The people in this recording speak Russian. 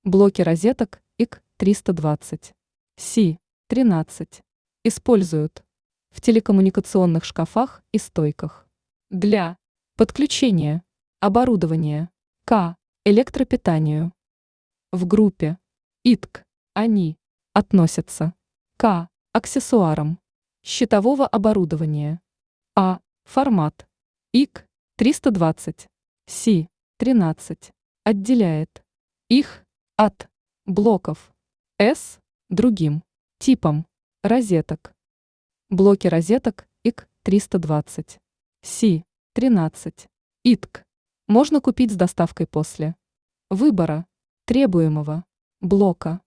Блоки розеток IC320, C13 используют в телекоммуникационных шкафах и стойках для подключения оборудования к электропитанию. В группе ИТК они относятся к аксессуарам щитового оборудования. А формат IC320, C13 отделяет их от блоков с другим типом розеток. Блоки розеток IC320, C13 ИТК можно купить с доставкой после выбора требуемого блока.